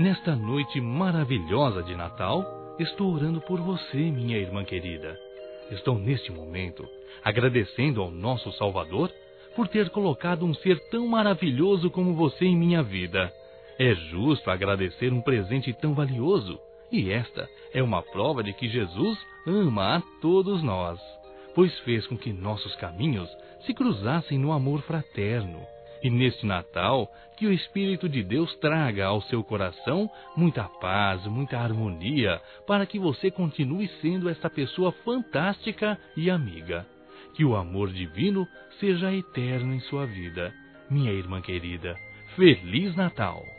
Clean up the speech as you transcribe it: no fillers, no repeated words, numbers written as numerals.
Nesta noite maravilhosa de Natal, estou orando por você, minha irmã querida. Estou neste momento agradecendo ao nosso Salvador por ter colocado um ser tão maravilhoso como você em minha vida. É justo agradecer um presente tão valioso, e esta é uma prova de que Jesus ama a todos nós, pois fez com que nossos caminhos se cruzassem no amor fraterno. E neste Natal, que o Espírito de Deus traga ao seu coração muita paz, muita harmonia, para que você continue sendo esta pessoa fantástica e amiga. Que o amor divino seja eterno em sua vida. Minha irmã querida, Feliz Natal!